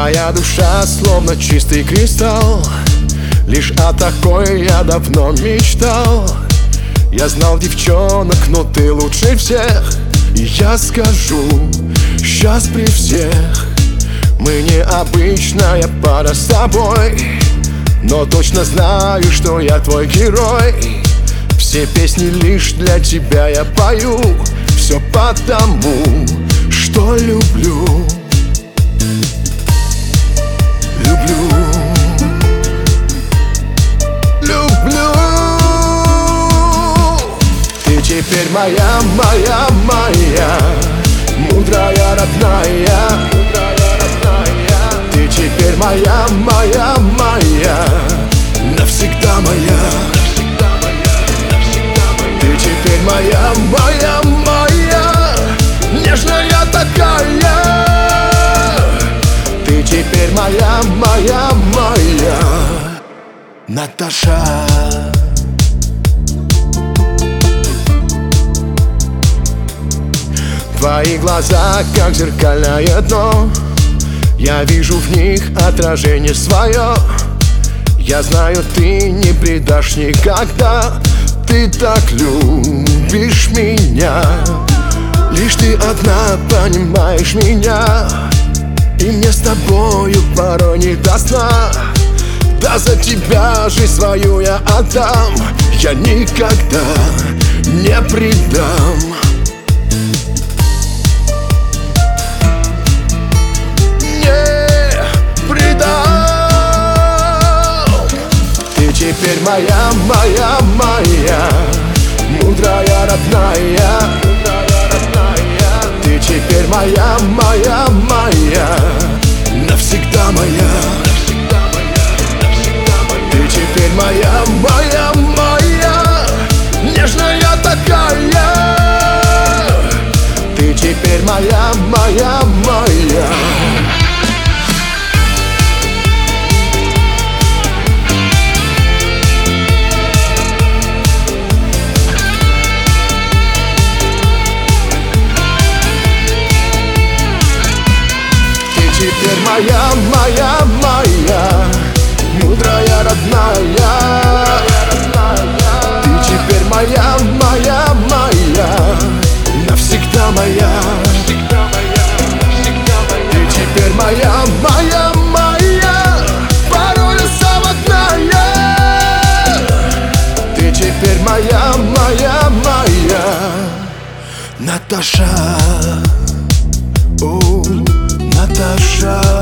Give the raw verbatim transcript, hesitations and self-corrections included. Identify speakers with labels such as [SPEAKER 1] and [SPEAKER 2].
[SPEAKER 1] Твоя душа словно чистый кристалл, лишь о такой я давно мечтал. Я знал девчонок, но ты лучше всех. И я скажу, сейчас при всех: мы необычная пара с тобой, но точно знаю, что я твой герой. Все песни лишь для тебя я пою, все потому, что люблю. Люблю, люблю. Ты теперь моя, моя, моя, мудрая, родная, мудрая, родная. Ты теперь моя, моя, моя, навсегда моя. Ты теперь моя, моя, моя, нежная такая. Ты теперь моя, моя, моя Наташа. Твои глаза, как зеркальное дно, я вижу в них отражение свое. Я знаю, ты не предашь никогда. Ты так любишь меня, лишь ты одна понимаешь меня. И мне с тобою порой не до сна. Да за тебя жизнь свою я отдам, я никогда не предам. Не предам. Ты теперь моя, моя, моя, мудрая, родная, мудрая, родная. Ты теперь моя, моя, моя, навсегда моя. Ты теперь моя, моя, моя, нежная такая. Ты теперь моя, моя, моя. Теперь моя, моя, моя, мудрая, родная. Ты теперь моя, моя, моя, навсегда моя. Ты теперь моя, моя, моя, порой самотная. Ты теперь моя, моя, моя Наташа. О, Наташа.